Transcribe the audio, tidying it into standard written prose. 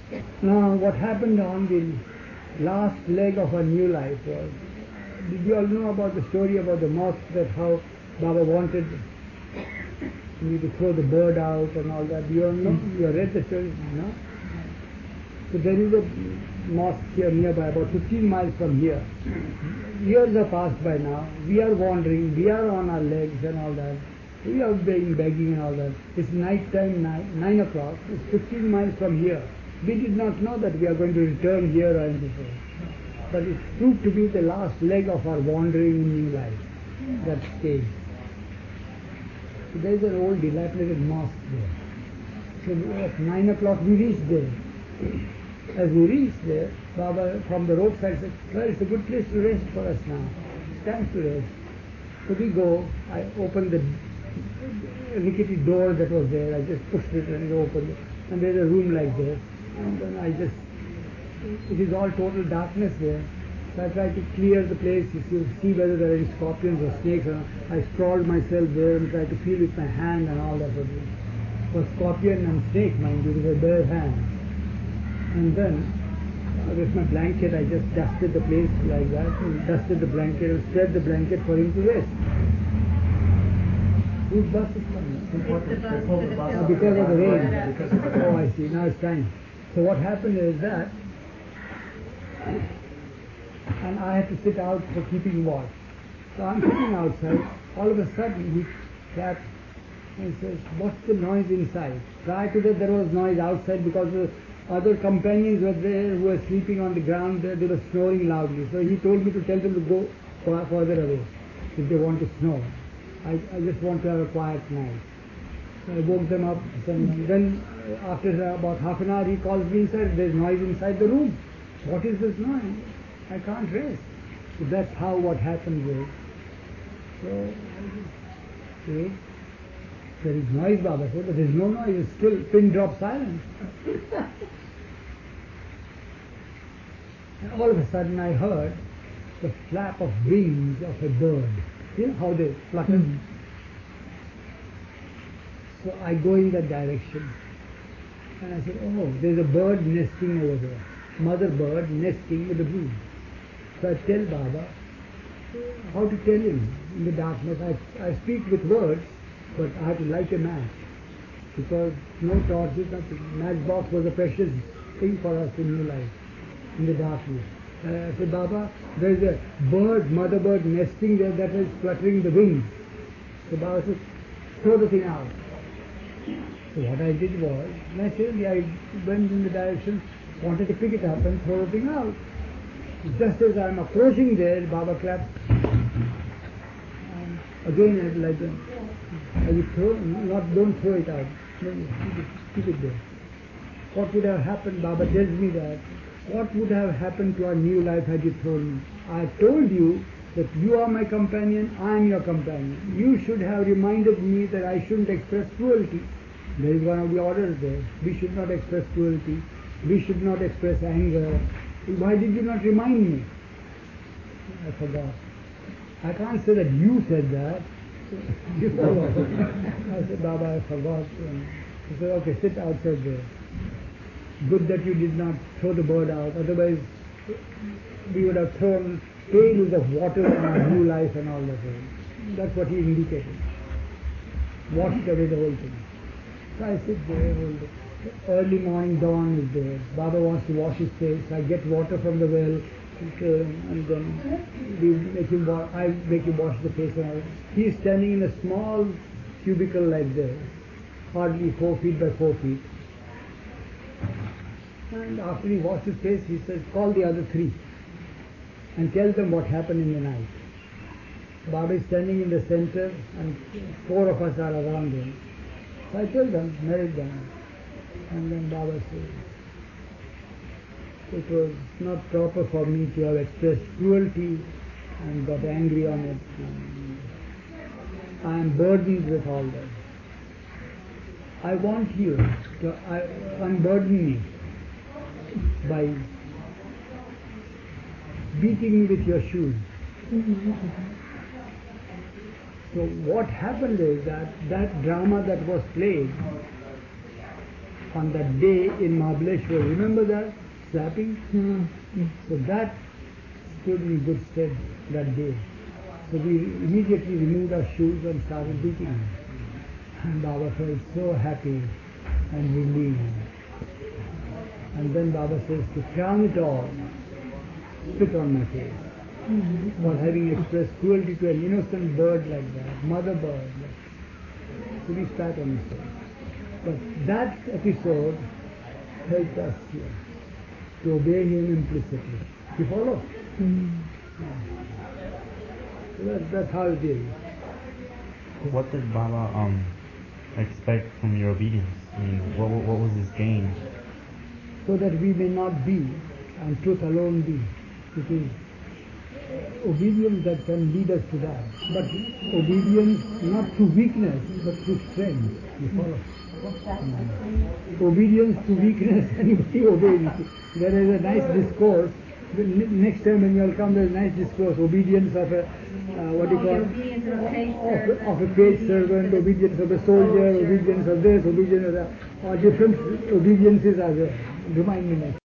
Now, what happened on the last leg of our new life was, did you all know about the story about the mosque, that how Baba wanted me to throw the bird out and all that? You all know? You have read the story? No? So there is a mosque here nearby, about 15 miles from here. Years have passed by now. We are wandering, we are on our legs and all that. We are begging and all that. It's night time, 9 o'clock. It's 15 miles from here. We did not know that we are going to return here or anything. But it proved to be the last leg of our wandering in new life, that stage. So there is an old dilapidated mosque there. So at 9 o'clock we reached there. As we reached there, Baba from the roadside said, well, it's a good place to rest for us now. It's time to rest. So we go, I opened the rickety door that was there, I just pushed it and it opened, and there's a room like this. And then it is all total darkness there. So I tried to clear the place to see whether there are any scorpions or snakes. I sprawled myself there and tried to feel with my hand and all that. For scorpion and snake, mind you, with a bare hand. And then, with my blanket, I just dusted the place like that, and dusted the blanket and spread the blanket for him to rest. Whose bus is coming? Because of the rain. Oh, I see. Now it's time. So what happened is that, and I had to sit out for keeping watch. So I'm sitting outside. All of a sudden he claps and says, what's the noise inside? Prior to that there was noise outside because the other companions were there who were sleeping on the ground. They were snoring loudly. So he told me to tell them to go further away if they want to snore. I just want to have a quiet night. So I woke them up. Then after about half an hour he calls me inside. There's noise inside the room. What is this noise? I can't rest. So that's how what happens is. So see, there is noise, Baba said, but there is no noise. It's still pin drop silence. And all of a sudden I heard the flap of wings of a bird. See how they flutter? So I go in that direction. And I said, oh, there's a bird nesting over there. Mother bird nesting with the brood. So I tell Baba how to tell him in the darkness. I speak with words, but I have to light a match. Because no torches, nothing. Matchbox was a precious thing for us in new life, in the darkness. I said, Baba, there is a bird, mother bird nesting there that is fluttering the wings. So Baba said, throw the thing out. So what I did was, naturally I went in the direction, wanted to pick it up and throw the thing out. Just as I am approaching there, Baba clapped. Again I like them. I will throw, don't throw it out. No, keep it there. What would have happened? Baba tells me that. What would have happened to our new life had you thrown me? I told you that you are my companion, I am your companion. You should have reminded me that I shouldn't express cruelty. There is one of the orders there. We should not express cruelty. We should not express anger. Why did you not remind me? I forgot. I can't say that you said that. You follow. I said, Baba, I forgot. He said, okay, sit outside there. Good that you did not throw the bird out. Otherwise, we would have thrown pails of water on our new life and all that. That's what he indicated. Washed away the whole thing. So I sit there all day. Early morning dawn is there. Baba wants to wash his face. I get water from the well, and then I make him wash the face. And all. He is standing in a small cubicle like this, hardly 4 feet by 4 feet. And after he washed his face, he says, call the other 3 and tell them what happened in the night. Baba is standing in the center and 4 of us are around him. So I tell them, narrate them. And then Baba says, it was not proper for me to have expressed cruelty and got angry on it. I am burdened with all that. I want you to unburden me by beating me with your shoes. So what happened is that drama that was played on that day in Mahabaleshwar. Remember that slapping? So that stood in good stead that day. So we immediately removed our shoes and started beating him. And Baba felt so happy and relieved. And then Baba says, to crown it all, spit on my face. For having expressed cruelty to an innocent bird like that, mother bird. So we spat on his face. But that episode helped us here to obey him implicitly. You follow? So that's how it is. What did Baba expect from your obedience? I mean, what was his gain? So that we may not be, and truth alone be. It is obedience that can lead us to that. But obedience not through weakness, but through strength. You follow? Obedience to weakness, anybody obeys. There is a nice discourse. Next time when you all come, there is a nice discourse. Obedience of a of a paid servant, obedience of a soldier, obedience of this, obedience of that. Different obediences are there. Remind me next.